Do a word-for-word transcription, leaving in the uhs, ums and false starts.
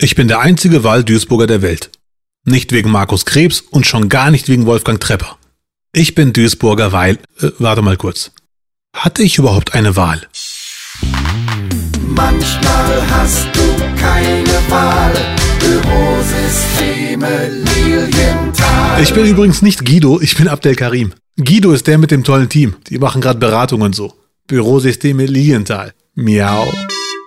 Ich bin der einzige Wahl-Duisburger der Welt. Nicht wegen Markus Krebs und schon gar nicht wegen Wolfgang Trepper. Ich bin Duisburger, weil... Äh, warte mal kurz. Hatte ich überhaupt eine Wahl? Manchmal hast du keine Wahl. Bürosysteme Lilienthal. Ich bin übrigens nicht Guido, ich bin Abdel Karim. Guido ist der mit dem tollen Team. Die machen gerade Beratungen und so. Bürosysteme Lilienthal. Miau.